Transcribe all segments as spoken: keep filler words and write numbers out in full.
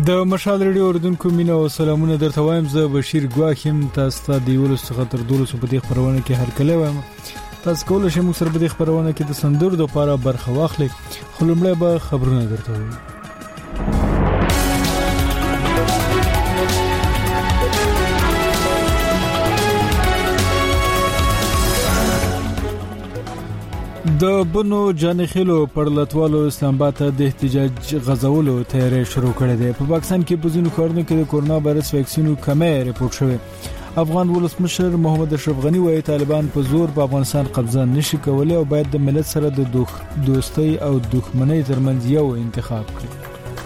د مشال ریډیو اردوونکو مینه او سلامونه درته وایم. زه بشیر ګواخیم، تاسو ته د یولس څخه تر دولسو په دې خبرونه کې هر کله وایم. تاسو کولای شئ موږ سره په دې خبرونه کې د سندرو لپاره برخه واخلئ. خو لومړی به خبرونه درته وایم. د بنو جانخیلو پر لټوالو اسلام آباد ته د احتجاج غزولو تیاری شروع کړی دی. په پاکستان کې په ځینو ښارونو کې د کورونا وایرس ویکسینو کمی ریپورت شوی. افغان ولسمشر محمد اشرف غنی وايي طالبان په زور په افغانستان قبضه نشي کولای او باید د ملت سره د دوستۍ او دښمنۍ ترمنځ یو انتخاب کړي.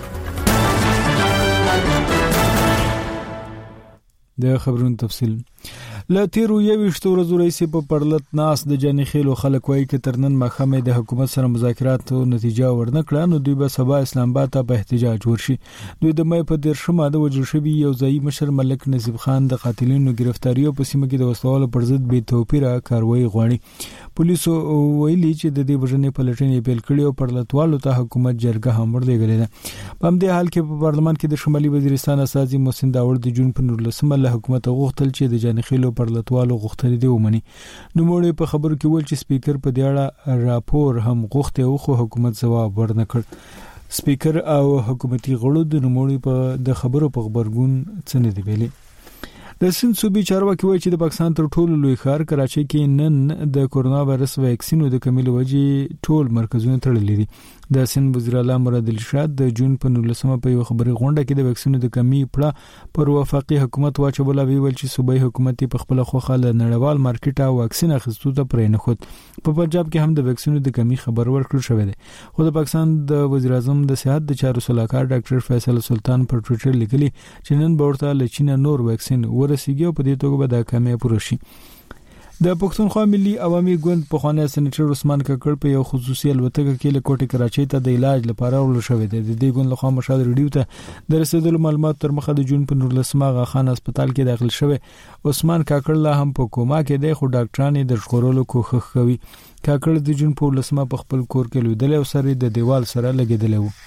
د خبرونو تفصیل لا تیرو یوشتو ورځو رئیس په پرلط ناس د جانخیلو خلک وایي چې ترنن مخامې د حکومت سره مذاکراتو نتیجه ورنکړه نو دوی به سبا اسلام آباد ته په احتجاج ورشي. دوی د مې په دیرشمه د وجل شوی یو ځای مشر ملک نصیب خان د قاتلینو گرفتاری او په سیمه کې د وسلوالو پر ضد بې توپیره کاروایی غواړي. پولیسو ویلي چې د دې وژنې په لټنې پیل کړي او پرلطوالو ته حکومت جرګه هم ورلېږلې ده. په همدې حال کې په پارلمان کې د شمالي وزیرستان اساسي محسن داوړ د جون په نولسمه له حکومت غوښتل چې د جانخیلو پرلطوالو غوښتنې دی ومني. نو موږ په خبرو کې ول چې سپیکر په دې اړه راپور هم غوښته او خو حکومت ځواب ورنکړ. سپیکر او حکومتي غړو د نوموړي په د خبرو په خبرګون څه نه دی ویلي. د سند صوبې چارواکي وایي چې د پاکستان تر ټولو لوی ښار کراچۍ کې نن د کورونا وایرس ویکسینو د کمیلو وجې ټول مرکزونه تړلي دي. د سند وزیر اعلی مراد علي شاه د جون په نولسمه په یو خبري غونډه کې د ویکسینو د کمی پړه پر وفاقي حکومت واچوله. ویل چې صوبایي حکومت په خپل خوخه له نړیوال مارکیټه واکسین اخیستو ته پرې نه خود. په پنجاب کې هم د ویکسینو د کمی خبر ورکړل شوې ده. خو د پاکستان د وزیر اعظم د صحت د چارو صلاحکار ډاکټر فیصل سلطان پر ټوئیټر لیکلي چې نن به ورته له چین نور ویکسین ورسیږي او په دې توګه به د کمی پوره شي. د پښتونخوا ملي عوامي ګوند په خوانه سېنیټر عثمان ککړ په یو خصوصي الوتکه کې له کوټې کراچۍ ته د علاج لپاره ورل شوې ده. د دې ګوند لخوا مشال ریډیو ته د رسیدلو معلومات تر مخه د جون په نولسمه غاخان هسپتال کې داخل شوی. عثمان ککړ لا هم په کوما کې دی خو ډاکټران یې د ژغورلو کوښښ کوي. ککړ د جون په نولسمه په خپل کور کې لیدل او سره د دیوال سره لګیدل وو.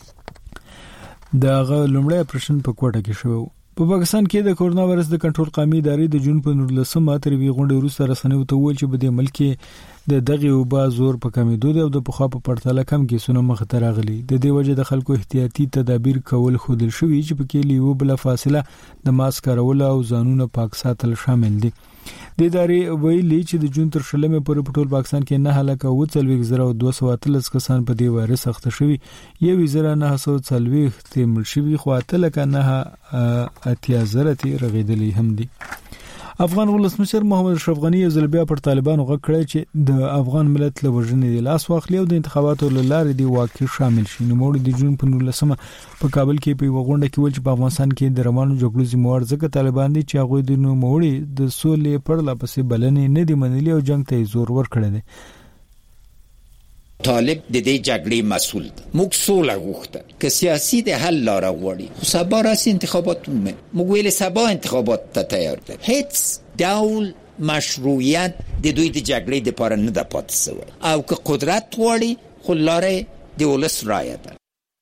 دغه لومړی اپریشن په کوټه کې شوی. په پاکستان کې د کورونا وایرس د کنټرول قومي ادارې د جون په نولسمه تر وی غونډې وروسته رسنیو ته وویل چې په دې ملک کې د دغه وبا زور په کمیدو دی او د پخوا په پرتله کم کیسونه مخ ته راغلي. د دې وجه د خلکو احتیاطي تدابیر کول خودل شوی چې په کې لیو بل فاصله د ماسک کارول او ځانونه پاک ساتل شامل دي. د ادارې ویلي چې د جون تر شلمه پورې په ټول پاکستان کې نه هلاک او څلوي زره او دوه سوه اتلس کسان په دې وایرس اخته شوي. یو زره نه سوه څلوي تیمل شوي خو اتل کنه اتیا زره تی رغیدلی هم دي. افغان ولسمشر محمد اشرف غنی یو بیا پر طالبانو غږ کړی چې د افغان ملت له وژنې د لاس واخلي او د انتخاباتو لاره دی واقع شامل شي. نو موږ د جون په نولسمه په کابل کې په غونډه کې ول چې په افغانستان کې د روانو جګړو ذمہوار ځکه طالبان دي چې هغه د نو موړي د سولې پر لپسې بلنې نه دی منلي او جنگ ته زور ور کړی دی. طالب د دې جګړې مسؤل ده. موږ سوله غوښته که سیاسي د حل لاره غواړي خو سبا راځي انتخابات موږ ویل سبا انتخابات ته تیار ده. هیڅ ډول مشروعیت د دوی د جګړې لپاره نه ده پاتې شوی او که قدرت غواړي خو لاره د ولس رایه ده.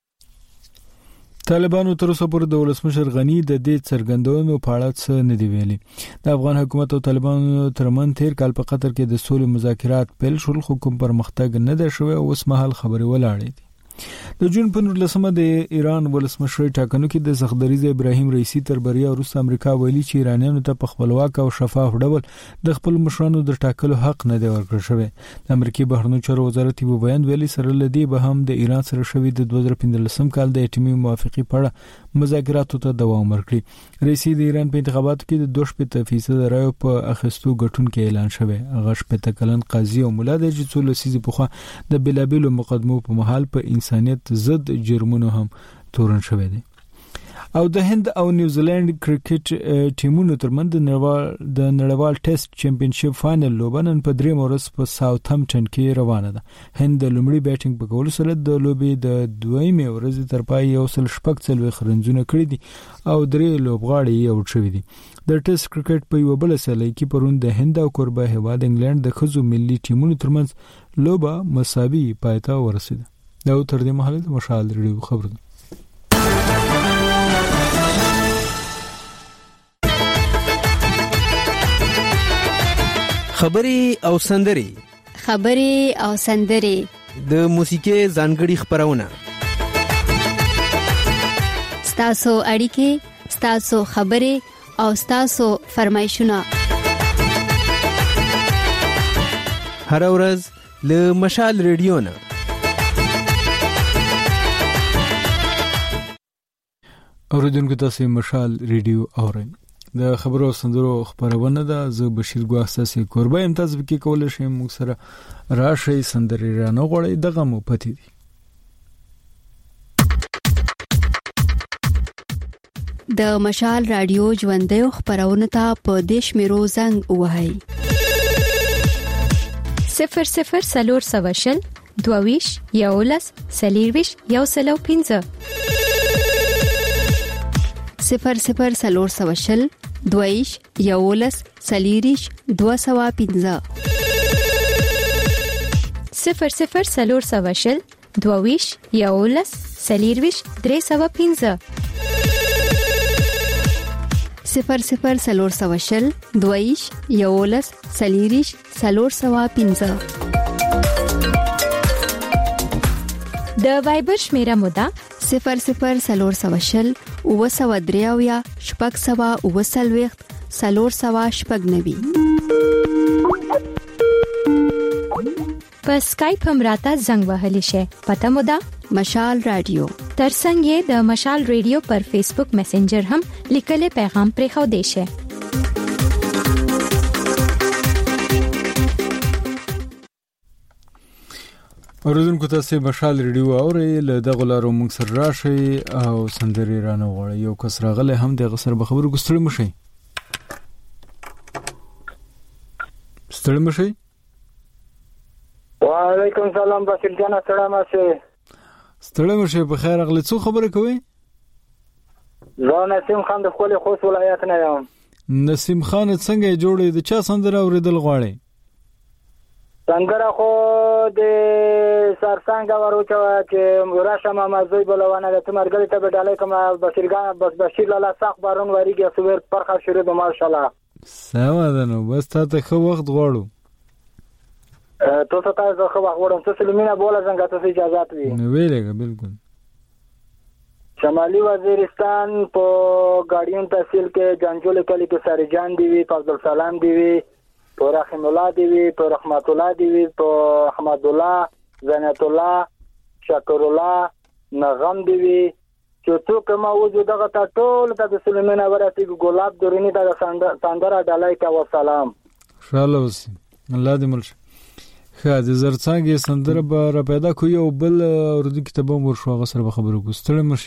طالبانو تر اوسه پورې د ولسمشر غنی د دې څرګندونو په اړه څه نه دی ویلي. د افغان حکومت او طالبانو ترمن تیر کال په قطر کې د سولې مذاکرات پیل شول خو کوم پرمختګ نه ده شوی او اوس مهال خبرې ولاړې دي. د جون په نولسمه د ایران ولسمشر ټاکنو کې د سخدریز ابراهیم رئیسی تر بریا وروسته امریکا ویلي چې ایرانیانو ته په خپلواک او شفاف ډول د خپل مشرانو د ټاکلو حق نه دی ورکړل شوی. د امریکای بهرنیو چارو وزارت یو بیان ویلي سره لدی به هم د ایران سره شوی د دوه زره پنځلسم کال د اټومي موافقه په اړه مذاکراتو ته دوام ورکړي. رئیسی د ایران په انتخاباتو کې د دوه شپږ فیصد رایو په اخیستو غټونکو اعلان شوی. غش په تکلن قاضي او مولا د چې څولسیزي په خوا د بلابلو مقدمو په محل په انسانیت ضد جرمونو هم تورن شوی دی. او د هند او نیوزیلند کرکټ ټیمونو ترمنځ د نړیوال د نړیوال ټیسټ چیمپionship فائنل لوبه نن په درې مورس په ساوثهمپټن کې روانه ده. هند د لومړي بیټینګ په کولو سره د لوبې د دویمې ورځې تر پای یو سل شپږ څلوي خرنځونه کړی دي او درې لوبغاړي یې اوټ شوي دي. د ټیسټ کرکټ په یو بل سیالي کې پرون د هند او کوربه هیواد انګلند د خزو ملي ټیمونو ترمنځ لوبه مساوي پای ته ورسیده. دا تر دې مهاله د مشال ریډیو خبرونه. خبري او سندري خبري او سندري د موسیقي ځانګړي خبرونه ستاسو اړیکې ستاسو خبري او ستاسو فرمایشونه هر ورځ له مشال ریډیو نه اوریدونکو تاسو مشال ریډیو اورئ د خبرو سندرو خبرونه ده زه بشیر ګواخ تاسو قربا امتیاز وکي کول شي موږ سره راشي سندري رانه غوړې دغه مو پتی دي د مشال رادیو ژوندې خبرونه ته په دیش میرو زنګ وهاي صفر صفر سلور سواشل دوویش یولس سلیرویش یو سلو پینزه صفر صفر سلور سواشل دویش یولس سلیریش دو سوا پینزه صفر صفر سلور سواشل دوویش یولس سلیرویش درې سوا پینزه صفر صفر سلور سواشل دویش یولس سلیریش سلور سوا پینزه د وایبر شمیره مودا صفر صفر سلور سواشل او سوا دریاویا شپږ سوا او سلويخت سلور سوا شپږ نوي په سکایپ هم راته زنګ وهلی شي پته مودا مشال رادیو ترڅنګ د مشال ریډیو پر فیسبوک میسنجر هم لیکل پیغام پرې خو دی شي اوریدونکو تاسو مشال ریډیو اورئ له دغه لارو موږ سره راشي او سندري رانه غوړی یو کس راغله هم د غسر به خبرو ګستړی مشي ستړی مشي وعلیکم سلام بشیر جان سلام مشه ستړی مشي په خیر اغله څو خبره کوي زه نسیم خان د خپل خوست ولایت نه یم نسیم خان څنګه جوړې د چا سندره اوریدل غواړي څنګه خو د سرسنګ ورچو چې راشه ما مزوی بلوانه د تمرګل ته بدالای کوم بشیرګان بس بشیر لاله صاحب بارون وریږي سویر پرخه شروع د ماشاءالله سم ده نو بس ته خو وخت غواړو تو ته تاسو خو وخت غواړم ته سلیمینه بوله څنګه تاسو اجازه وي نو ویلګه بالکل شمالي وزیرستان په ګاډیون تحصیل کې جانجول کلی کې سرجان دی وی عبد السلام دی وی په رحم الله دی وی په رحمت الله دی وی په احمد الله زینت الله شکر الله نغم دی وی چې څوک ما وځو دغه ټول ته د سلیمانه ورته ګلاب درونی د ساندره ډالای کا وسلام شاله وسی الله دې ملش خاطر زرڅنګ سندره به را پیدا کوي او بل اردو کتابو ورشو غسر به خبرو ګستړی مشي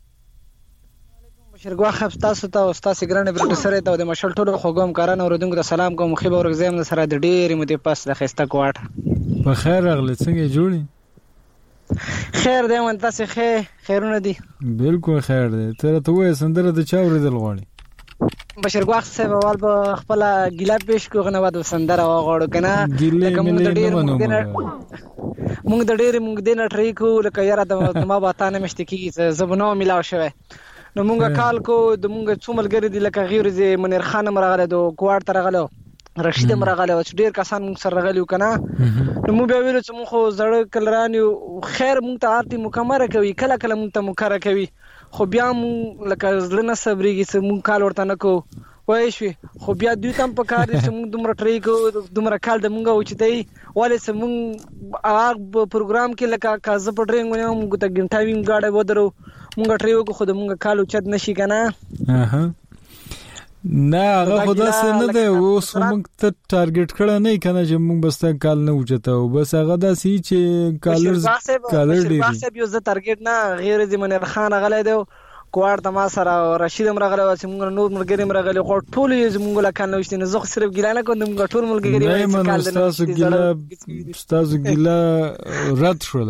شرګوا خپ تاسو ته او تاسو ګرانه پروډوسر ته د مشل ټولو خوګم کاران اوردونکو ته سلام کوم خو به ورغزم سره د ډېر مو د پاس د خسته کوټ په خیر اغله څنګه جوړی خیر دی مون تاسو خیر خیرونه دي بالکل خیر دی تر ته وې سندره د چا اوریدل غواړي بشرګوا صاحب اول به خپل ګیلا پیش کو غنه ود سندره غوړو کنه لکه موږ د ډېر موږ د ډېر موږ د نټری کو لکه یاره د ما باتانه مشت کی زبنو ملاو شوه نو مونږه کال کو د مونږه څوملګری دی لکه غیر زی منیر خان مرغله دو کوارت رغله رشید مرغله او ډیر کسان مونږ سره رغلیو کنه نو مو به ویل چې مونږ خو زړه کلرانیو خیر مونږ ته آرتی مکمره کوي کله کله مونږ ته مکره کوي خو بیا مونږ لکه زړه صبرېږي چې مونږ کال ورته نه کو وای شي خو بیا دوی تم په کار دي چې مونږ دومره ټری کو دومره کال د مونږه و چې دی والي چې مونږ هغه پروګرام کې لکه کازه پټرینګ ونه مونږ ته ګنټا ویم گاډه ودرو مونږ ټریو کو خود مونږ کالو چت نشي کنه اها نه هغه خدا سره نه دی اوس مونږ ته ټارګټ کړه نه کنه چې مونږ بس ته کال نه وچته او بس هغه داسي چې کالرز کالر دی بس به یو ز ټارګټ نه غیر د منیر خان غلې دی کوار تما سره رشید مرغله چې مونږ نور مرګری مرغله خو ټول یې مونږ لا کنه وشته نه زه صرف ګیلانه کوم مونږ ټول مرګری نه کال تاسو ګیلا تاسو ګیلا رد شو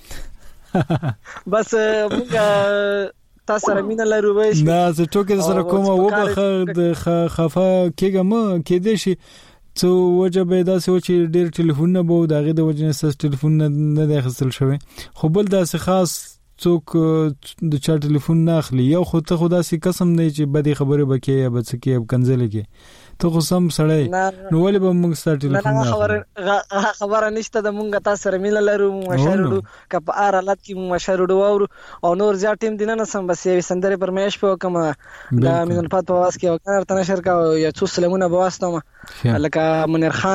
بس مونږ تاسو سره مين لرو وای نه زه ټوکې سره کوم او بخه د خفه کېګم کې دې شي څو وجه به داسې و چې ډېر ټلیفون نه بو دغه د وجه نه سس ټلیفون نه د خپل شوی خو بل داسې خاص څوک د چا ټلیفون نه اخلي یو خو ته خدا سي قسم نه چې بدی خبره بکې یا بچ کې اب کنځل کې ته خو سم سړی نو ولې به موږ ستا ټلیفون نه خبره خبره نشته د مونږ تاسو سره میل لرو مشهورو کپ ار حالت کې مشهورو او او نور زیات ټیم دینه نه سم بس یې سندره پرمیش په کوم دا مینن پات په واس کې او کنه تر نشر کا یا څو سلمونه په واسطه لکه منیر خان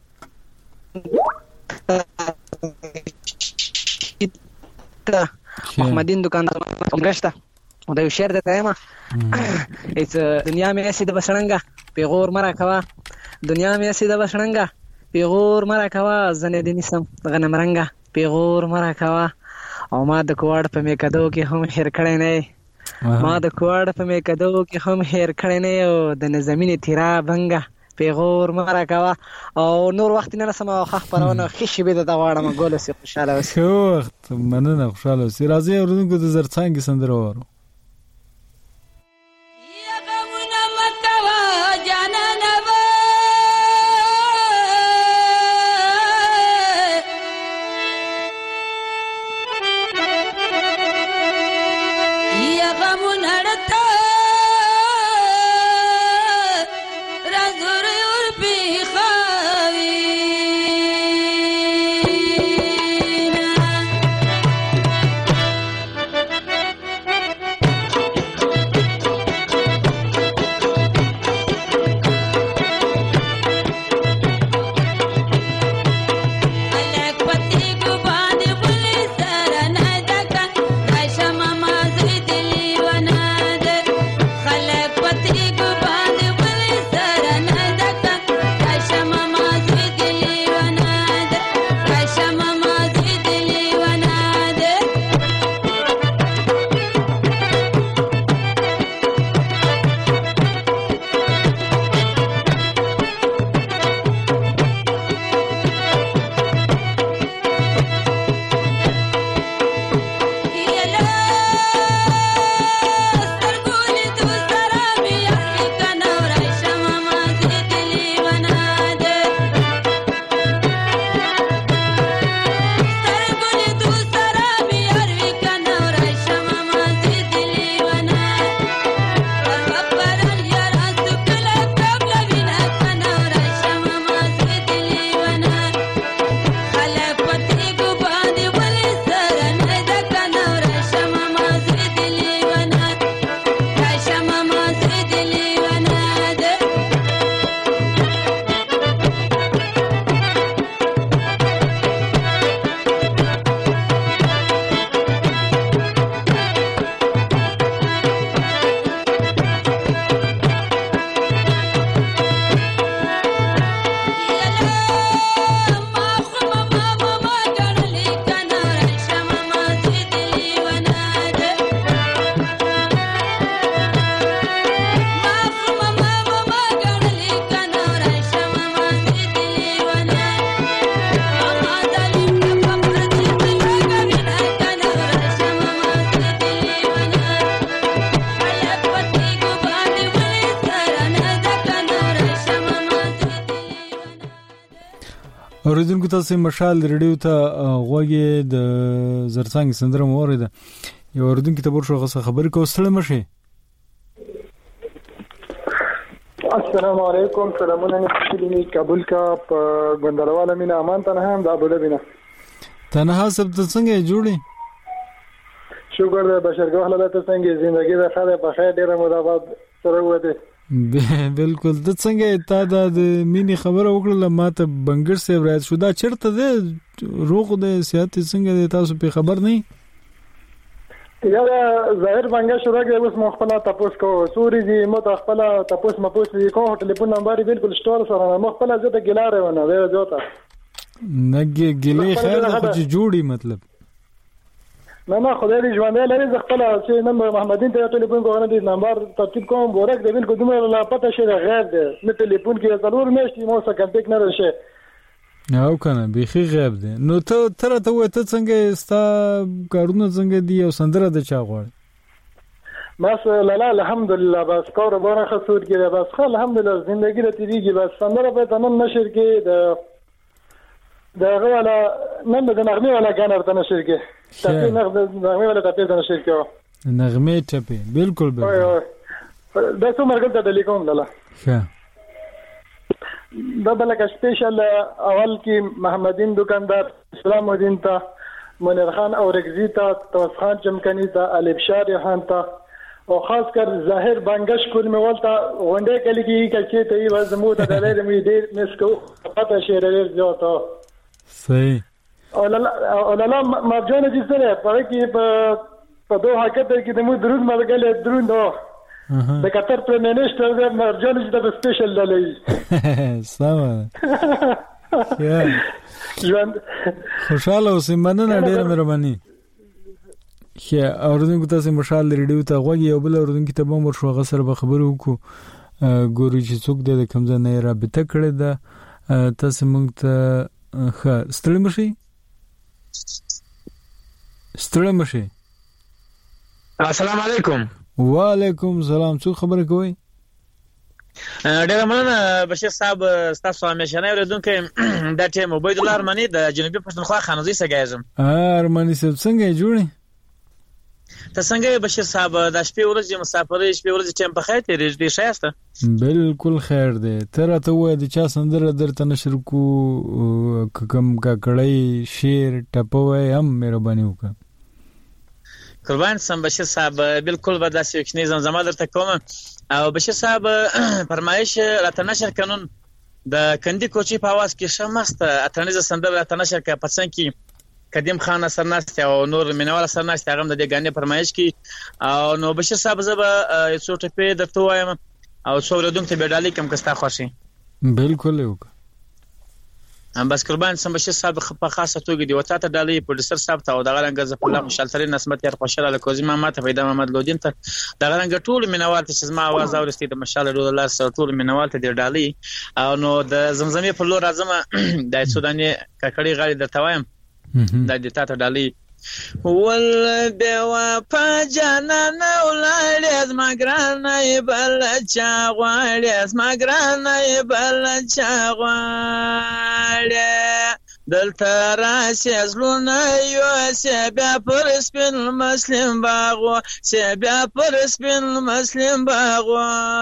محمدین دکاندار کومګشتا او دا یو شعر د تایما ایت دنیا مې اسې د بشړنګا پیغور مرا کوا دنیا مې اسې د بشړنګا پیغور مرا کوا زنه دې نسم غنم رنګا پیغور مرا کوا او ما د کوړ په مې کدو کې هم هیر کړی نه ما د کوړ په مې کدو کې هم هیر کړی نه او د نظمینه تیرا بنګا پیغور مرا کوا او نور وخت نه سم خخ پرونه خشي به د واړه مګول سي خوشاله وسه وخت مننه خوشاله سي راځي ورونکو د زرڅنګ سندره وره اوریدونکو تاسو مشال ریډیو ته غوږی د زرڅنګ سندره مورید یو اوریدونکو ته ورشو غوښه خبر کو ستړي مشه السلام علیکم سلامونه نشلی کابل کا غندرواله مینا امان تنها هم دا بوله بنا تنها سب څنګه جوړي شکر دې بشرګو حالت څنګه ژوندۍ ده خاله په خیر ډیره مدابات سره وته بالکل د څنګه تا د مینی خبره وکړه ماته بنګر سیو راځ شو دا چرته ده روغ د صحت څنګه د تاسو په خبر نه یا ظاهر بنګر شروع کې اوس مخبل تاسو کو سوري دي متخبل تاسو مپوس دي کو ټلیفون نمبر بالکل سٹور سره مخبل ځته ګلاره ونه وې جوړه نګي ګلې خیر خو جوړي مطلب نه نه خدای دې ژوندۍ لري زه خپل چې نمبر محمدین ته ټلیفون کوم د نمبر ترتیب کوم ورک دی بالکل دومره لا پته شي غیر دی نه ټلیفون کې ضرور نشي مو څه کنټیکټ نه راشي او کنه بيخي غیب دی نو ته تر ته وته څنګه ستا کارونه څنګه دی او سندره د چا غوړ بس لا الحمدلله بس کار باره خسور کې بس خل الحمدلله زندگی له تیریږي بس سندره په تمام نشر کې د دا غواړه نن د نغمه ولا غانر ته نشر کې تاسو نغمه ولا تاسو ته نشر کې نغمه ټپه بالکل بالکل دا څو مرګ ته لیکوم لاله ښه دا بلکه سپیشل اول کې محمدین دکاندار اسلام الدین ته منیر خان اورگزی ته توس خان چمکنی ته الف شار خان ته او خاص کر ظاهر بنگش کول مې ولته غونډه کلی کې کچې ته یې زمو ته دلته مې ډېر مسکو پته شي ډېر زیاته صحیح او لا او لا مرجان دي سره په کې په دوه حقیقت کې د مو درود مرګل درود نو د قطر پر منیسټر د مرجان چې د سپیشل للی سلام یا ژوند خوشاله اوسې مننه ډېر مهرباني خیا اوردونکو تاسو مشال ریډیو ته غوږی یو بل اوردونکو ته به مور شو غسر به خبرو وکړو ګوري چې څوک د کوم ځای نه رابطه کړی ده تاسو موږ ته ښه ستړي مشي ستړي مشي السلام علیکم وعلیکم السلام څو خبره کوي ډېر مننه بشیر صاحب تاسو همیشنه اوریدونکو دا ټیم عبید الله ارمنی د جنوبي پښتونخوا خانوزي سګایزم ارمنی صاحب څنګه جوړی ته څنګه بشیر صاحب د شپې ورځې مسافرې شپې ورځې ټیم په خیر تیرې دې شایسته بالکل خیر دی تر ته وای د چا سندره درته نشر کو کوم کا کړی شیر ټپوي هم مهرباني وکړه قربان سم بشیر صاحب بالکل به داسې یو کني زمزمه درته کوم او بشیر صاحب فرمایش راته نشر قانون د کندي کوچی په आवाज کې شمست اتنیزه سندره راته نشر کې پڅن کې قدیم خان سرناست او نور مینوال سرناست هغه د غانې فرمایش کې او نو بشیر صاحب زبا څو ټپه درته وایم او څو ردون ته بیډالي کم کستا خوشي بالکل یو ام بس قربان سم بشیر صاحب په خاصه توګه دی وتا ته ډالي پروډوسر صاحب ته او د غرنګ ز په الله خوشالتري نسمت یې خوشاله لکوزي ما ته پیدا محمد لودین ته د غرنګ ټول مینوال ته چې ما आवाज اورستي د مشال رسول الله سره ټول مینوال ته دی ډالي او نو د زمزمې په لور اعظم د سوداني ککړی غړي د توایم د دې تاسو ډالي ول بوا پجانان ولړ از ماګران بل چا غواړي از ماګران بل چا غواړي دلته راشي زلونه یو سبا پر سپین مسلم باغو سبا پر سپین مسلم باغو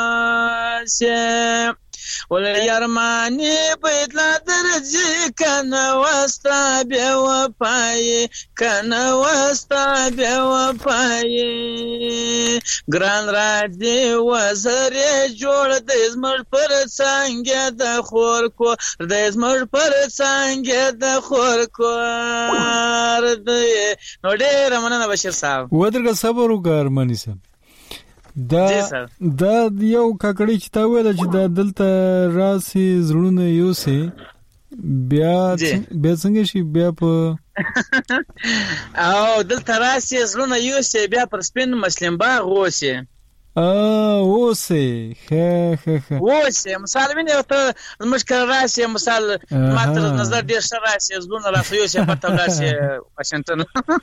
سه ول یارمانی بیتلا درځي کنه واستا به وپای کنه واستا به وپای ګران را دی وزر جوړ د زمر پر څنګه د خور کو د زمر پر څنګه د خور کو د نو ډېر مننه بشیر صاحب ودرګه صبر وکړ مانی صاحب دا دا یو ککړی چې تا ویل چې دا دلته راسي زړونه یو سي بیا بیا څنګه شي بیا په او دلته راسي زړونه یو سي بیا پر سپین مسلم باغ وسی ا وسی خه خه خه وسی مثال ویني ته مشکل راسي مثال ماته نظر ډیر ښه راسي زړونه راسي یو سي په تاسو واشنگټن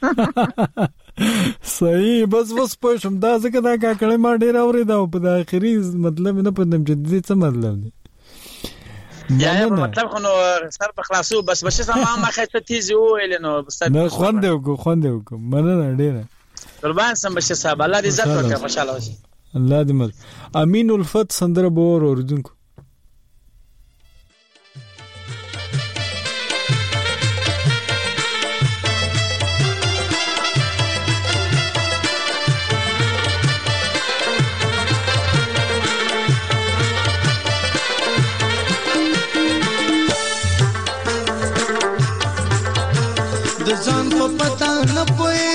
صحیح بس بس پښم دا ځکه دا کړه ما ډیر اوري دا په د اخري مطلب نه پدم چې دې څه مطلب دی یا مطلب خو نو سر په خلاصو بس بس ما ما خاطر تیزي ویل نو بس نه خوند یو خوند یو مننه ډیر قربان سم بشیر صاحب الله دې عزت وکړي خوشاله اوسئ الله دې مل امین الفت سندره بور اوردونکو د ځان په پتا نه پوي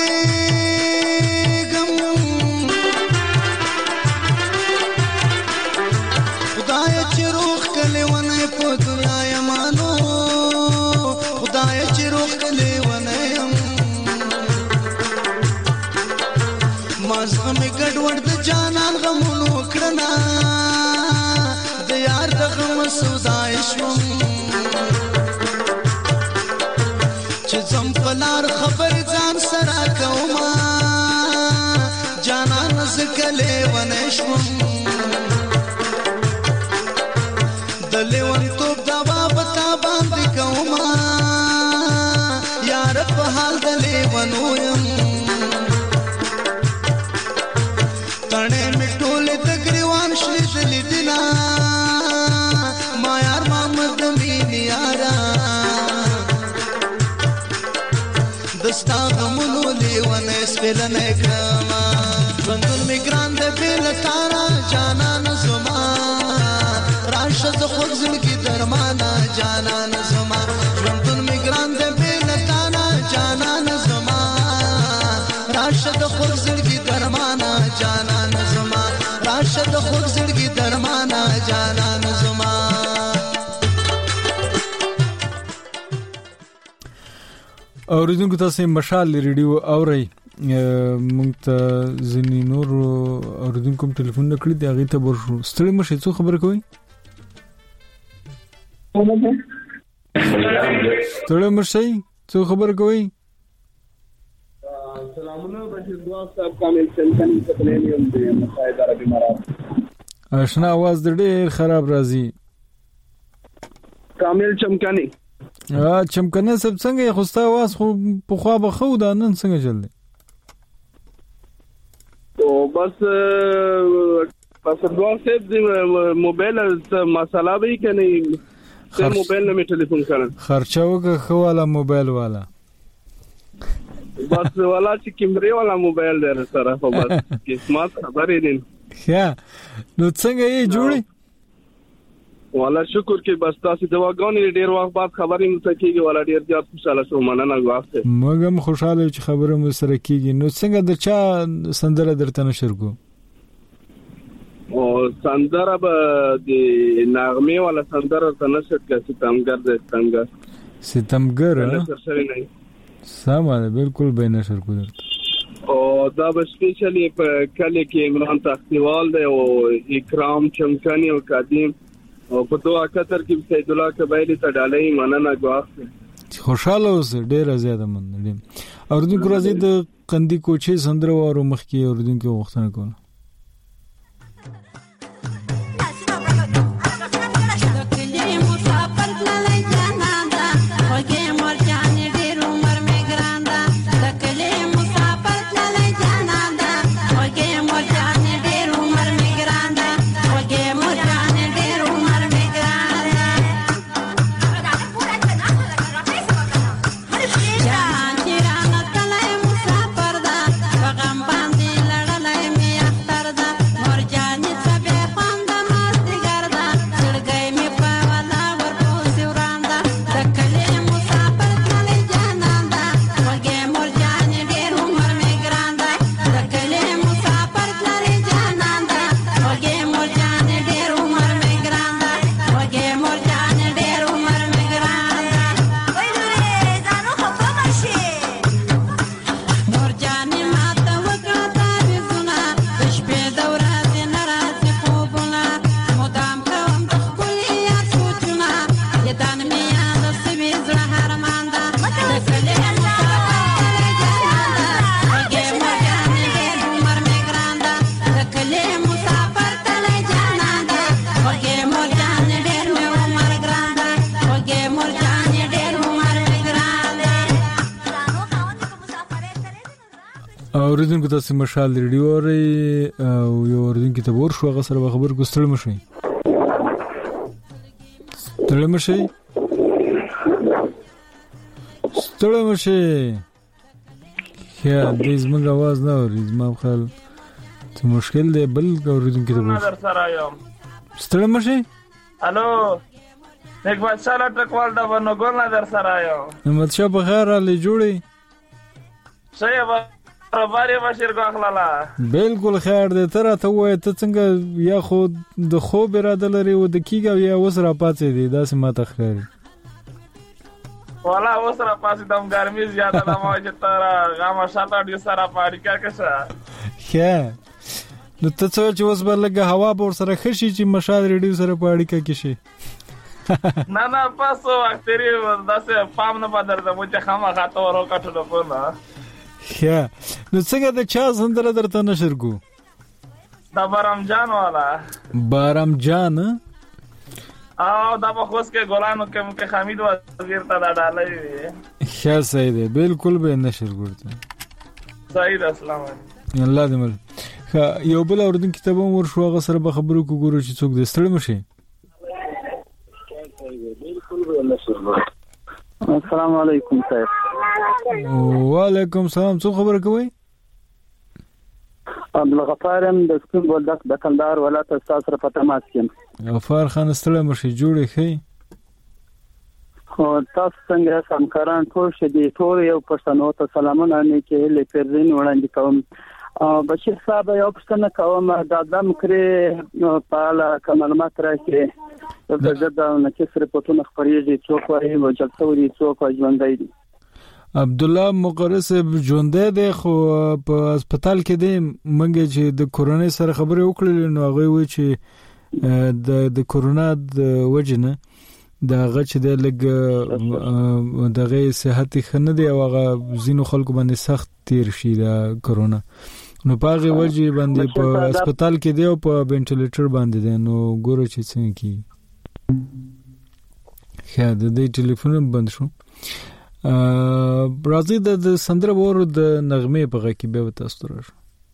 مازغه ګډوډ د جانان غمونو کړنا د یار د غم سودای شوم چې زم پلار خبر ځان سره کوما جانان زکله ونه شوم د لیوان توپ دا بابتا باندې کوما یار په حال د لیوانو یم تڼې می ټولې د ګریوان شلې دلې دلا ما یار ما میلنه کما ژوندون می ګران د بیل تارا جانان زما راشه د خوږ زړګي درمانه جانان زما ژوندون می ګران د بیل تارا جانان زما راشه د خوږ زړګي درمانه جانان زما راشه د خوږ زړګي درمانه جانان زما. اوریدونکو تاسو مشال ریډیو اورئ مونږ ته ځینې نور اوریدونکو هم ټلیفون نکړي دی هغه ته ورشو ستړي مشه څه خبر کوي ستړي مشه څه خبر کوي سلامونه بشیر دعا صاحب کامل چنکن سپلینیم دی مساعد عربی مراد آشنا आवाज ډېر خراب راځي کامل چمکنی ا چمکنه سب څنګه خوستا आवाज خو په خوا بخو دا نن څنګه چل دی تو بس پس دعا صاحب دی موبایل مسئله به کني ته موبایل نه می ټلیفون کړم خرچه وکړه خو والا موبایل والا بس والا چې کیمرې والا موبایل در سره خو بس قسمت خبرې دي ښه نو څنګه یې جوړي والا شکر کې بس تاسو دواګانې ډیر وخت بعد خبرې مو کیږي والا ډیر زیات خوشاله شوم مننه غواړم موږ هم خوشاله چې خبره مو سره کیږي نو څنګه د چا سندره درته نشر کو او سندره به د نغمه والا سندره ته نشر کې ستمګر د ستمګر ستمګر سمه بالکل به نشر کو درته او دا به سپیشلی په کله کې عمران تختیوال دی او اکرام چمکنی او قدیم او په دوه کتر کې سید الله قبایلی ته ډالۍ مننه غواړم خوشاله اوسه ډیر زیاته مننه اوردونکو راځي د قندی کوچي سندره او مخ کې اوردونکو وختونه کوله اوریدونکو تاسو مشال ریډیو اوري او یو اوریدونکو ته ورشو هغه سره خبر کوستل مشي ستړي مشي ستړي مشي یا دې زموږ आवाज نه اوري زما خپل څه مشکل دی بل اوریدونکو ته ورشو نظر سره یم ستړي مشي الو یک بار چاله ټکوال دا ونه ګور نظر سره یم محمد شاه بخیر علي جوړي صحیح باري بشیر کو اخلالا بالکل خیر دې تر ته وای ته څنګه یا خو د خوب اراده لري و د کیګا یا وسره پاتې دي دا سم تخري والا وسره پاتې دم ګرمي زیاته د ما چې تر غما شاته دې سره پاړی کا کسه ښه نو ته څه چې اوس بلګه هوا به سره خشي چې مشال ریډیو سره پاړی کا کشي نه نه پاسو اختری داسه پام نه بدر د مو چې خامہ خاطر ورو کټلو په نه ښه نو څنګه د چا سندره درته نشر کو دا بارام جان والا بارام جان او دا په خوش کې ګولانو کې مکه حمید وزیر ته ډالۍ ښه صحیح دی بالکل به نشر ګورته صحیح ده السلام علیکم الله دې مل یو بل اوردن کتاب مور شو هغه سره به خبرو کو ګورو چې څوک دې ستړي مشي بالکل به نشر ګورته السلام علیکم صاحب وعلیکم السلام څه خبر کوي عبدالغفار د سپین بولدک د کندهار ولایت استاد سره په تماس کې. غفار خان ستړی مشي جوړې خې خو تاسو څنګه همکاران ټول شدي ټول یو پښتنو ته سلامونه نیکه له پیرزین وړاندې کوم. بشیر صاحب یو پښتنه کوم د ادم کړې په اړه معلومات راکړي د زړه د نکس رپورټونه خبرېږي څوک وايي وجل څوري څوک ژوندۍ دي. عبد الله مقرس ژوندۍ دی خو په هسپتال کې دی. منګه چې د کورونا سره خبرې وکړې نو هغه وی چې د د کورونا د وجنه دا غچ د لګ دغه صحت خنه دی او هغه زینو خلکو باندې سخت تیر شي د کورونا نو پاغه وجه باندې په هسپتال کې دی او په وینټیلیټر باندې دی نو ګوره چې څنګه کی خیا د دې ټلیفون بند شو. راځي د سندره ورو د نغمه په غږ کې به تاسو راځو.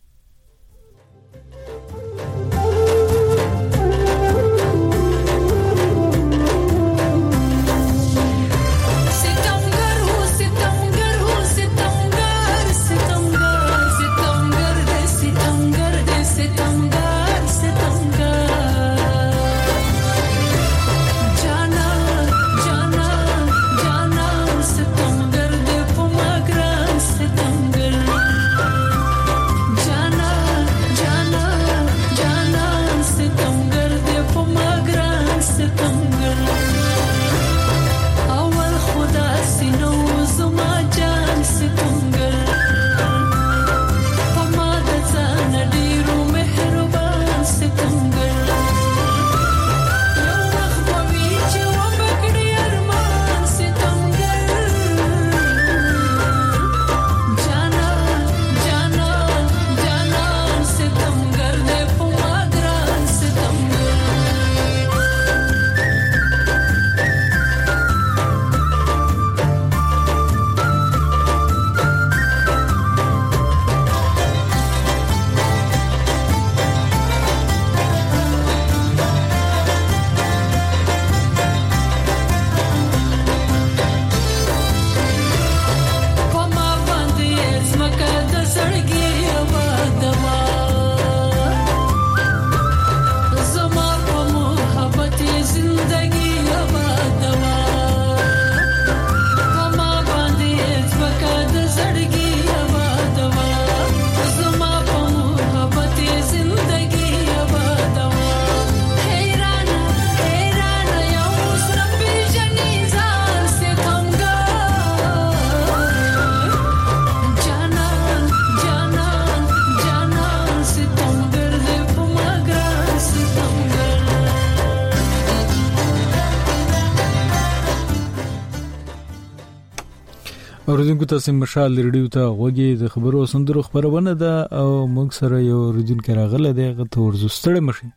اوریدونکو تاسو مشال ریډیو ته غوږی د خبرو سندرو خبرونه ده او موږ سره یو اوریدونکو راغله دغه ته ورزستړی مشي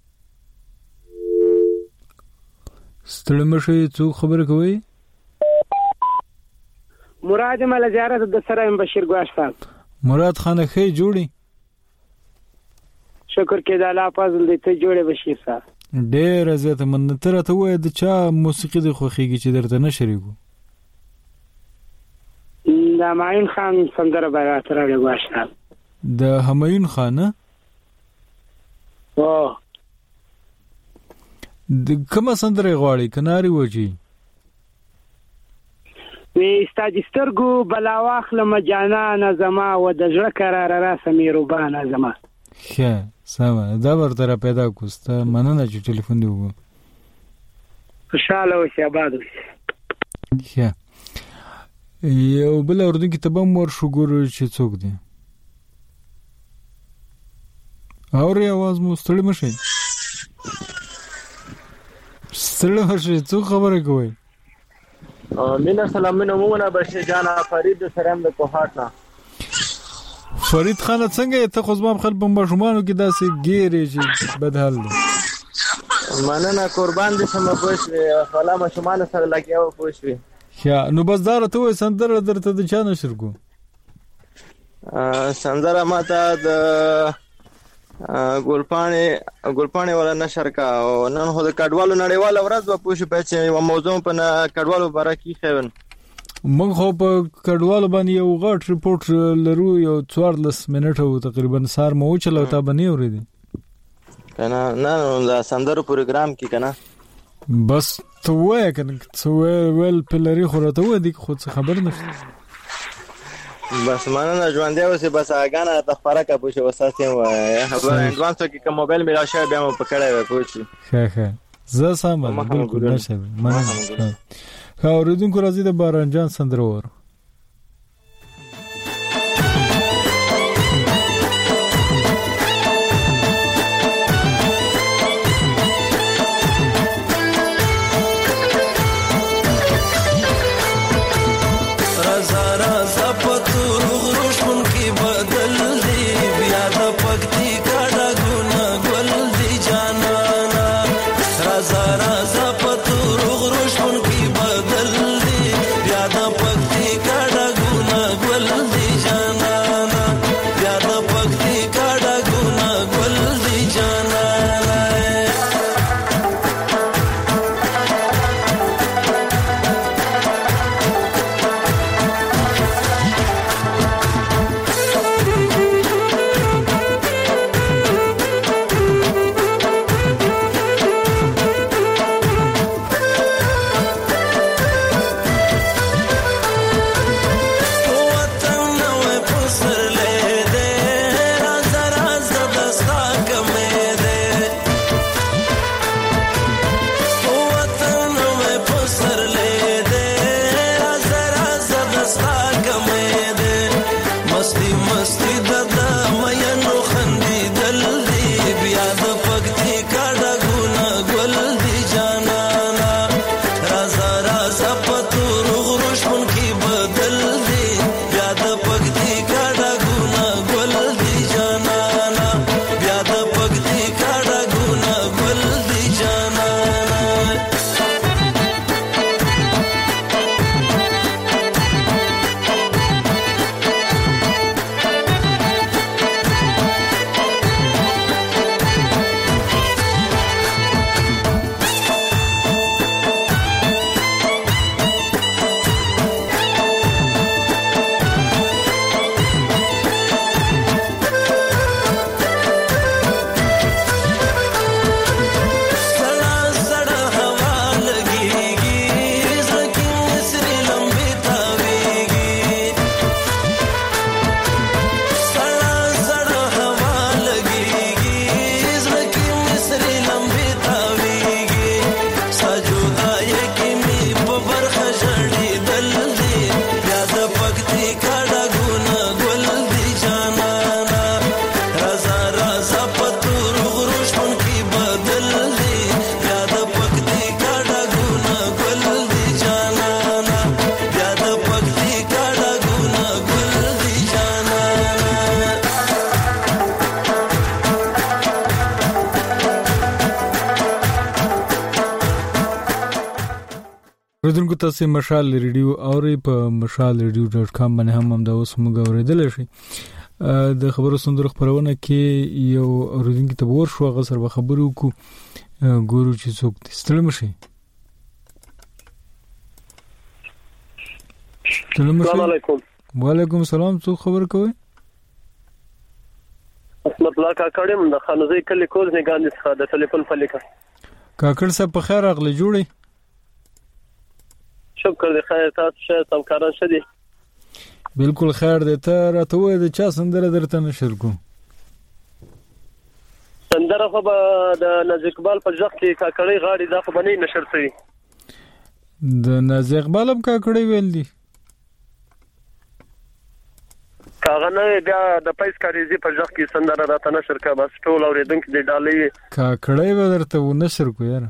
ستړی مشي څو خبره کوي. مراد مل زیارت د سره بشیر ګواش صاحب. مراد خان خې جوړي شکر کې د الله فضل دې ته جوړه بشیر صاحب. ډېر زیاته مننه ته وای د چا موسیقي د خوخيږي چې درته نشریږو. د همایون خان سندره برات راغلی واشه. د همایون خان او د کومه سندره غواړي کناري وږي وی استاجسترګو بلاواخ لم جانان زما و د ژړه قرار را سمې روبانه زما. ښه سم دا ورته پیدا کوسته مننه چې ټلیفون دی وګ خوشاله اوسې آباد اوسې. ښه یو بل اردن کې تبم ور شو ګور چې څوک دی اوري आवाज مو ستړي مشه ستړي مشه څو خبره کوي. مینا سلامونه مومنه بشه جانا فرید سلام د کوهاټا. فرید خان څنګه ته خو زما خپل په مشمانو کې داسې ګیرې چې بدحال دي. مننه قربان دي سم پوښوي خلا مشمانه سره لګیاو پوښوي. یا نو بس دار ته وې سندره درته د چا نشرګو سندره ماته د ګلپانې ګلپانې ولا نشر کا او نن هو د کډوالو نړیواله ورځ په پوښ په چې یو موضوع په کډوالو باره کې خېون موږ خو په کډوالو باندې یو غټ ریپورت لرو یو څوارلس منټه تقریبا سار مو چلو تا باندې اوریدي کنه نه نه سندرو پروګرام کې کنه بس ته وای کنه څه ویل پلری خو راته و دي خو څه خبر نشته بس مننه ژوند دی اوسه بس اګانه تخبره کا پوښه وساتم وای خبر انډوانس کې کوم موبایل میرا شه بیا مو پکړای و پوښي ښه ښه زه سم بالکل نشه مننه ښه اوریدونکو راځي د باران جان سندره ور ردونکو تاسو مشال ریډیو اوري په مشال ریډیو ډاټ کام باندې هم هم دا اوس موږ اوریدل شي د خبرو سندره خبرونه کې یو اوریدونکو ته ورشو غسر به خبرو کو ګورو چې څوک ستړي مشي السلام علیکم وعلیکم السلام څوک خبر کوي اسمت الله کاکړم د خانوزي کلی کوز نه ګاندې څخه د ټلیفون په لیکه کاکړ صاحب په خیر اغله جوړي شکر دې خیر تاسو شه سمکاران شه دي بالکل خیر دې ته راته وې د چا سندره درته نشر کو سندره خو د ناز اقبال په ځخ کې کاکړی غاړي دا خو باندې نشر شوی د ناز اقبال هم کاکړی ویل دي کاغه نه بیا د پیس کاریزي په ځخ کې سندره راته نشر کا بس ټول اوریدونکو دې ډالې کاکړی به درته و نشر کو یاره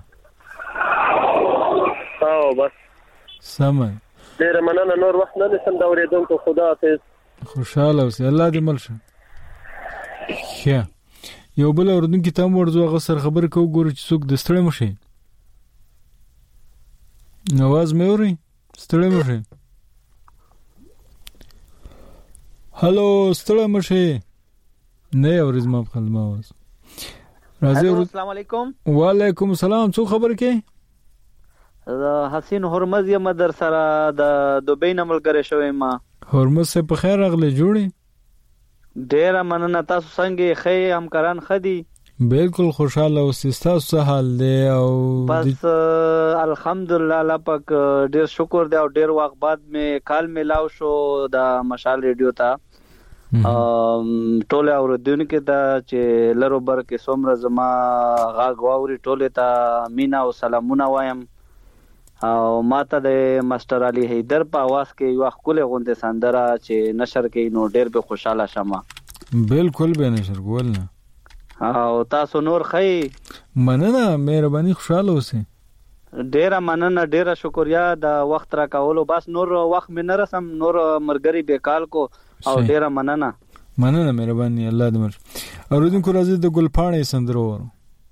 او بس سمه ډیر مننه نور وخت نه نشم دا اوریدونکو خدا حافظ خوشاله اوسې الله دې ملشه ښه یو بل اوریدونکو ته ورځو غسر خبر کو ګورو چې څوک د ستړي مشي نواز مې اوري ستړي مشي هالو ستړي مشي نه اورز ما په خدمت واس راځي السلام علیکم وعلیکم السلام څو خبر کې حسین هرمز یم در سره د دوبۍ نه ملګری شوی ما. هرمز سے په خیر راغلی جوړی. ډیره مننه، تاسو څنګه ښه همکاران ښه دي؟ بالکل خوشاله اوسئ، تاسو څه حال دی؟ او بس الحمدلله الله پاک ډیر شکر دی او ډیر وخت بعد مې کال ملاو شو د مشال ریډیو ته. ټول اوریدونکو ته چې لرو بر کې څومره زما غاغ واوري ټول ته مینا او سلامونه وایم. او ماته د ماستر علي حیدر په आवाज کې یو خپل غونډه سندره چې نشر کې نو ډیر به خوشاله شمه. بالکل به نشر کول نه. او تاسو نور خې مننه، مهرباني، خوشاله اوسئ. ډیره مننه، ډیره شکریا د وخت را کولو. بس نور وخت مې نه رسم، نور مرګري بیکال کو او ډیره مننه. مننه، مهرباني، الله دې مر. اوریدونکو راځي د ګلپاڼې سندره وورو.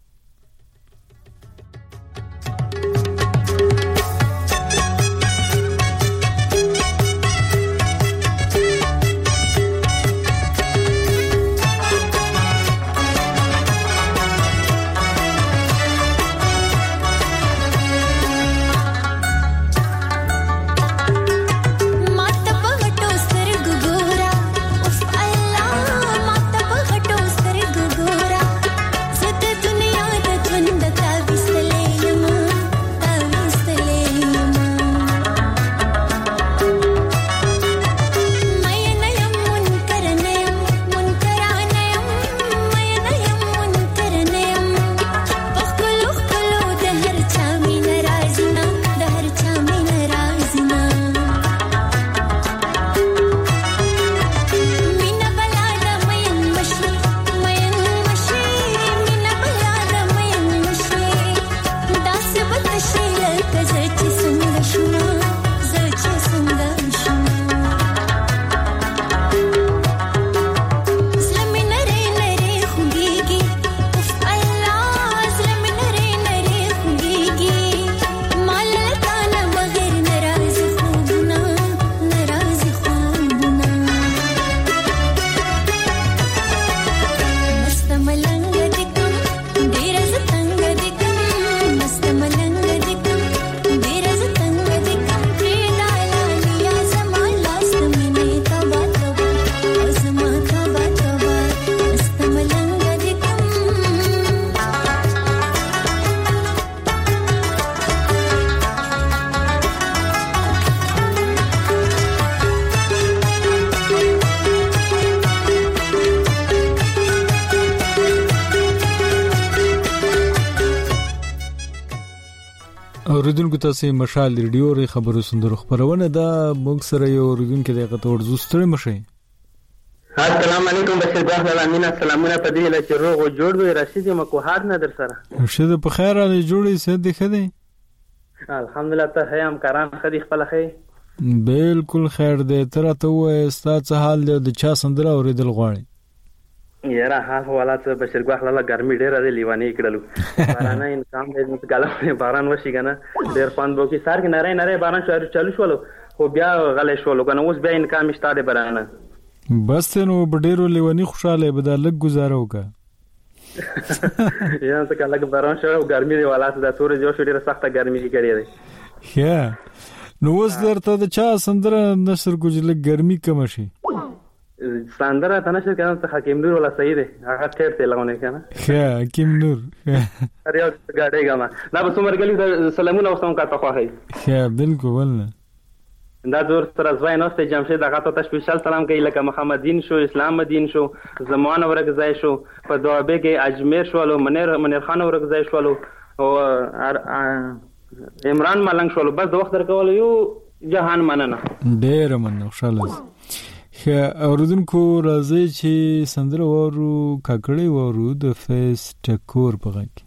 اوریدونکو تاسو مشال ریډیو ری خبرو سندرو خبرونه دا موږ سره یو اوریدونکو دغه تور زوستره مشي. السلام علیکم بشیر باغ امین السلامونه په دې لچ روغ جوړ وي رشید مکوهار نه در سره. رشید په خیر علي جوړي سید دی خدي. الحمدلله ته هم کاران خدي خپل خي. بالکل خیر دی. تر ته و استاد څه حال دی؟ د چا سندره اوریدل غواړي؟ یاره حال حالات بشیر باغ لاله ګرمي ډیره دی لیوانی کړلو. باران انسان دې ګاله باران وشي کنه ډیر پاند بو کې سار کې نری نری باران شو چالو شولو خو بیا غلې شولو کنه اوس بیا انکام شته باران. بس نو ډیرو لیوانی خوشاله به د لګ گزاره وکا. یا څه کله باران شو ګرمي دی حالات د تور جو شو ډیره سخته ګرمي کې کړی دی. یا نو اوس درته د چا سندره نشر کوجله ګرمي کم شي. سندره تنشر کنه ته حکیم نور ولا صحیح دی هغه ټیر ته لغونه کنه. ها حکیم نور. اره یو غاډه ګما دا به څومره غلی سلامونه وسوم کا ته خوای. ها بالکل ولنه. دا دور سره ځوای نوسته جمشید هغه ته سپیشل سلام کوي لکه محمدین شو اسلام مدین شو زمان ورک ځای شو په دوابه کې اجمیر شو لو منیر منیر خان ورک ځای شو لو او عمران ملنګ شو بس د وخت درکول یو جهان مننه. ډیر مننه خوشاله. اوریدونکو راځي چې سندره وورو کاکړی وورو د فیس ټکور په غږ.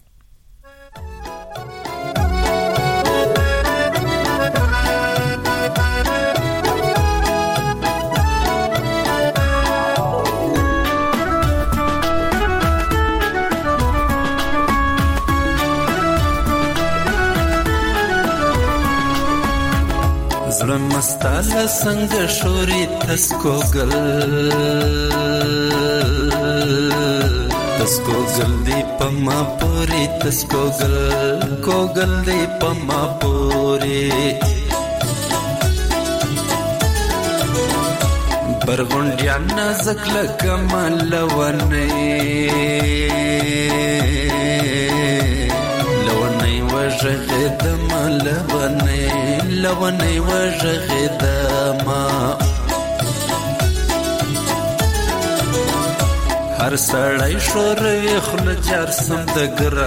زړه مستاله څنګه شوري تسکو ګل تسکو گل دی پما پوری تسکو گل کو گل دی پما پوری برغونډیا نازک لکه ملونی لونی وژغدم لونی لونی وژغدم هر سړی شوروي خوله جار سم د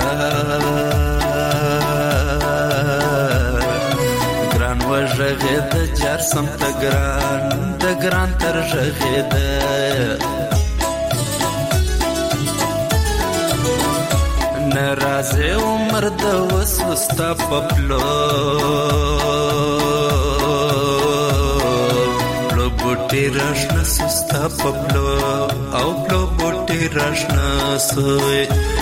ګران ګران وژغېده جار سم د ګران د ګران تر ژغېده نرازې عمر د وسو ستا په پلو بوټي راشنا سستا پپلو او پلو بوټي راشنا سوی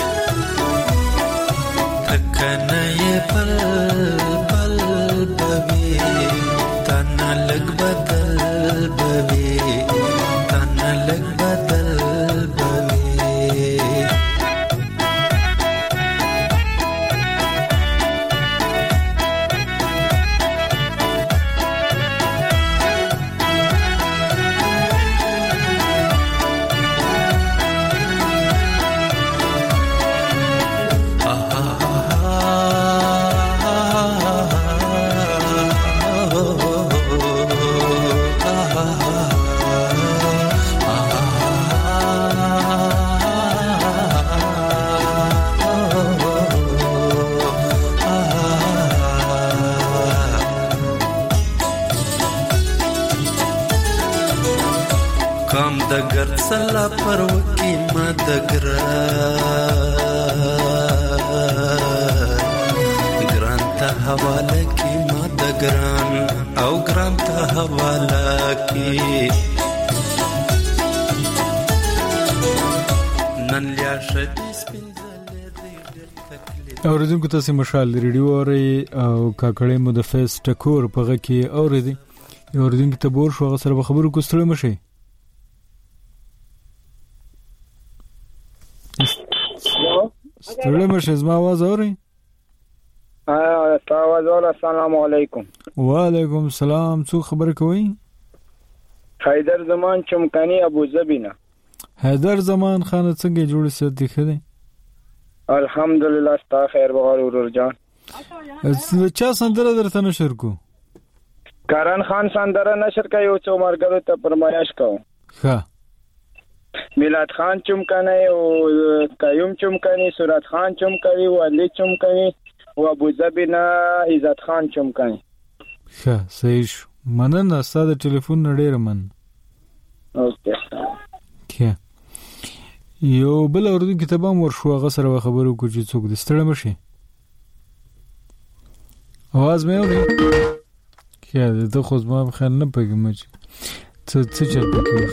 تکنه یې بل بل بوي تانا لګ بدل بوي تانا لګ بدل بوي کام د ګرد سلا پر وکی ما د ګران ګران ته حواله کی ما د ګران او ګران ته حواله کی نن لیا شدی سپینځل اوریدونکو تاسو مشال ریډیو اوري او کاکړې مو د فیس ټکور پغه کې اوریدي اوریدونکو ته بور شو غسر به خبرو کوستړم شي ستړی مشه زما आवाज اوري ها تاسو ول السلام علیکم وعلیکم السلام څو خبر کوي حیدر زمان چمکانی ابو ظبینا حیدر زمان خان څنګه جوړ ستې خدي الحمدلله ستا خیر بغیر ورور جان چا سندره درته نشر کو کرن خان سندره نشر کوي او څو مرګرو ته فرمایش کوم ها میلاد خان چمکنی او قیوم چمکنی سورت خان چمکنی و علی چمکنی و ابو ظبینا عزت خان چمکنی ښه صحیح شو مننه ستاسو ټلیفون نړیر من اوکې ښه یو بل اردو کتابم ورشو غسر و خبرو کو چې څوک د ستړم شي आवाज مې اوري ښه د خو زما بخیر نه پګم چې څه څه چل پکې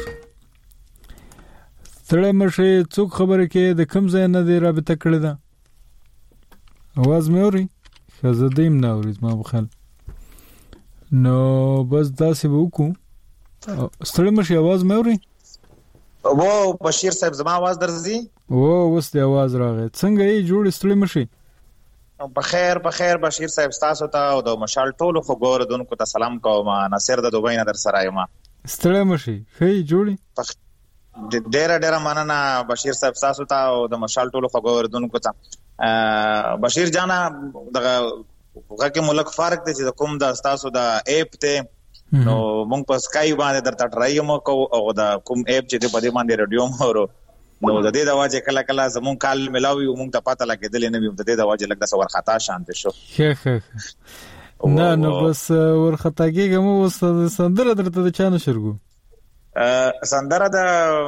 ستړی مشه څوک خبره کې د کم ځای نه دی رابطه کړې ده आवाज مې اوري خزه دیم نه اوري ما بخل نو بس داسې وکړو ستړی مشه आवाज مې اوري وو بشیر صاحب زما आवाज درځي وو اوس دی आवाज راغی څنګه یې جوړ ستړی مشه په خیر په خیر بشیر صاحب تاسو ته او د مشال ټولو خو ګوردونکو ته سلام کوم ناصر د دوبۍ نه در سره یم ستړی مشه خې جوړي ډېر ډېر مننه بشیر صاحب تاسو ته او د مشال ټولو خو ګوردونکو ته بشیر جانا دغه هغه ملک فرق دی چې کوم د تاسو د اپ ته نو مونږ په سکای باندې درته ټرای مو کو او د کوم اپ چې په دې باندې رادیو مورو نو د دې د واجه کله کله زمون کال ملاوي مونږ ته پته لګیدل نه وي د دې د واجه لګدا سور خطا شانت شو ښه ښه نه نو بس ور خطا کېږم اوس سندره درته د چانه شرګو سندره د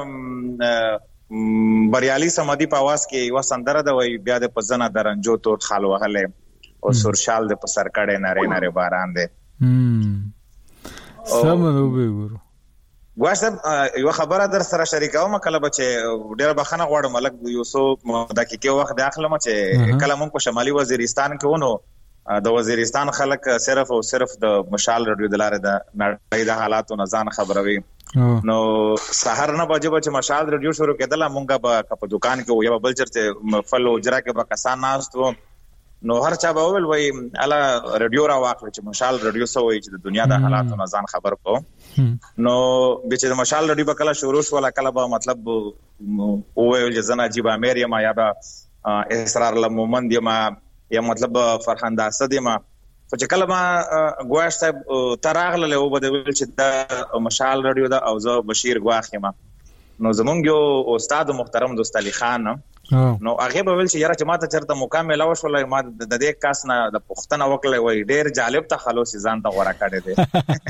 بریالي سمدي په आवाज کې یو سندره د وای بیا د پزنه درنجو تور خال وهله او سورشال د پسر کړه ناره ناره باران دی هم سمونو به ګورو واسه یو خبره در سره شریکوم کله بچي ډېر بخنه غواړم لکه یو سو دقیقې وخت داخله ما چې کله مونږ په شمالي وزیرستان کې ونو د وزیرستان خلک صرف او صرف د مشال رادیو د لارې د نړۍ د حالاتو نه ځان خبروي. نو سحر نه بجې بچ مشال رادیو شروع کېدل مونږه په په دکان کې یو بل چرته فلو اجرا کې به کسان ناست وو. نو هر چا به ویل وای الا رادیو را واخل چې مشال رادیو سوې چې د دنیا د حالاتو نه ځان خبر کو. نو به چې مشال رادیو به کله شروع شو ولا کله به مطلب او ویل چې زنه عجیب امیر یم یا به اسرار المومند یم یا مطلب فرحان اسد یم. خو چې کله ما ګواش صاحب تراغله له وبد ویل چې د مشال رادیو دا او زه بشیر ګواخ یم. نو زمونږ یو استاد محترم دوست علي خان نو هغه به ویل چې یاره چې ما ته چرته مکمل وشولای ما د دې کاس نه د پښتنه وکړلې وای ډېر جالب تخلص ځان ته غوړه کړی دی.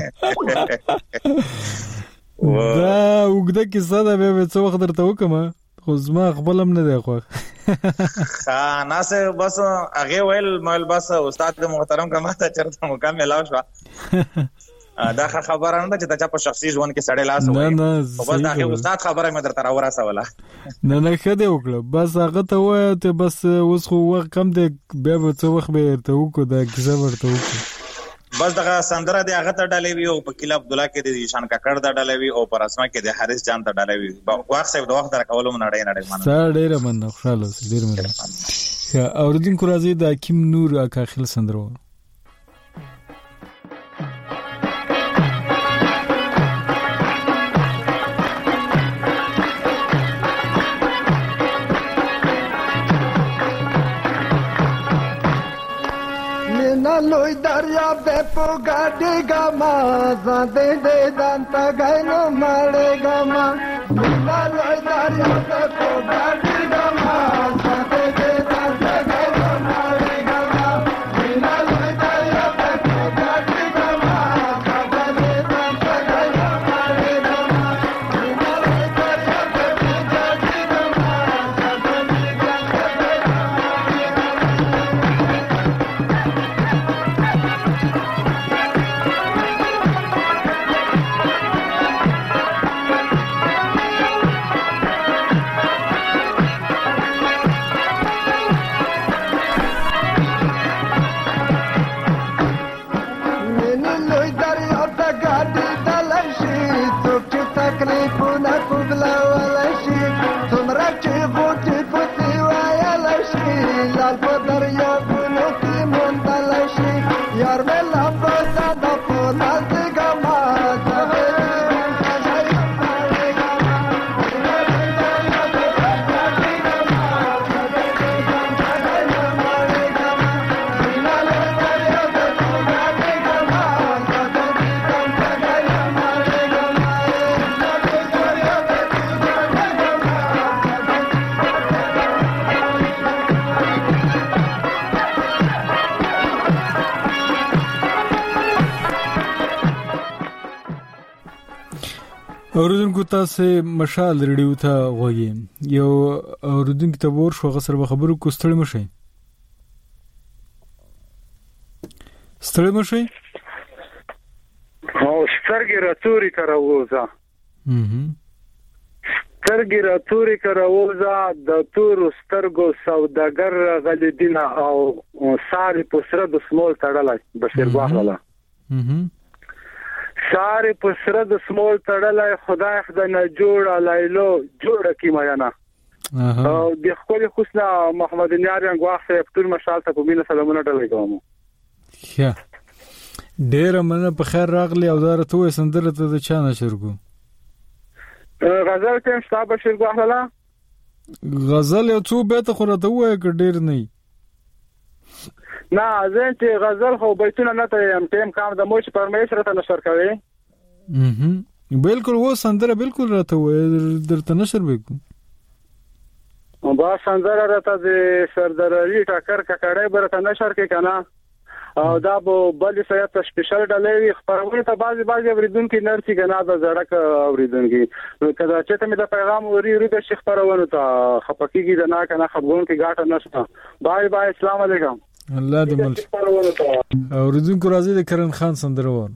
دا وګړه کیسه دا به څو وخت درته وکم خو زما خپلم نه دی خو ها ناسه بس هغه ویل مال بس استاد محترم کا ما ته چرته مکمل وشو دا خبره نه چې دا په شخصي ژوند کې سړی لاس وایي او بس دا هغه استاد خبره مې درته راورسه ولا نه نه خدای وکړه بس هغه ته وای ته بس اوس خو وخت کم دی بیا به څه وخت به ورته وکړو دا کیسه ورته وکړو. بس دغه سندره دی هغه ته ډالې وی او په کله عبد الله کې د شان ککړ د ډالې وی او پر اسما کې د حارث جان ته ډالې وی واخ صاحب د وخت درکولو نړۍ نړۍ مانه سره ډیره من خوشاله اوسې ډیر مننه. اوردونکو راځي د حکیم نور اکا خل سندرو لوی دریا به په ګاډي ګما زده دې دانتا غاینو ماړې ګما مینا لوی دریا به په ګاډي ګما زده دې دانتا غاینو ماړې ګما مینا لوی دریا به په ګاډي ګما زده دې دانتا غاینو ماړې ګما مینا لوی دریا به په ګاډي ګما زده دې دانتا غاینو اوردونکو تاسو مشال ریډیو ته غوږی یو اوردونکو ته ور شو غسر به خبرو کو ستړي مشي ستړي مشي او سترګې راتوري کراوزه هم سترګې راتوري کراوزه د تور سترګو سوداګر غلیدینه او ساري پسره د سمول تړلای بشیر واخله هم ساري پسره د سمول تړلای خدای خدای نه جوړه لایلو جوړه کی میانا او د خپل حسنا محمد نیاریان غواخه ټول مشال ته په مینه سلامونه ډلې کوم. ښه ډیر مننه په خیر راغلی او دارته وې سندره ته د چانه شرګو غزل ته شتاب شرګو احلا غزل یو څو به ته خورته وې ک ډیر نه نه زه چې غزل خو بیتونه نه ته ام ټیم کار د موش پرمیش راته نشر کوي. هم بالکل و سندره بالکل راته وې درته نشر وکم با سندره راته د سردار علي ټاکر ککړې برته نشر کې کنه او دا به بل سیاست سپیشل ډلې خبرونه ته بعضي بعضي اوریدونکو نرسي کنه دا زړک اوریدونکو کدا چې ته مې د پیغام اوري اوري د شیخ پرونه ته خپکیږي د نه کنه خبرون کې غاټه نشته. بای بای السلام علیکم. الله دې مل اوریدونکو راځي د کرن خان سندره وره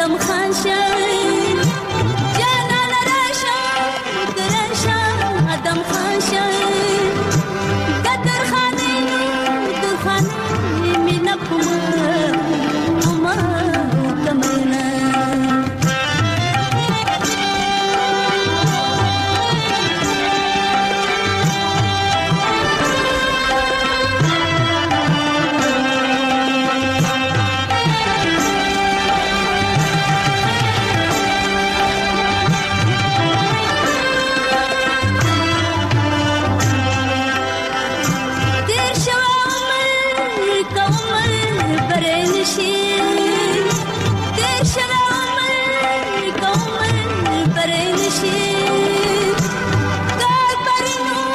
ادم خان شای جانان راشا درشا ادم خان شای قدر خانه در خانه مینا پما اما کمنا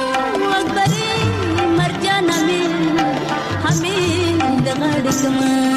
Come on.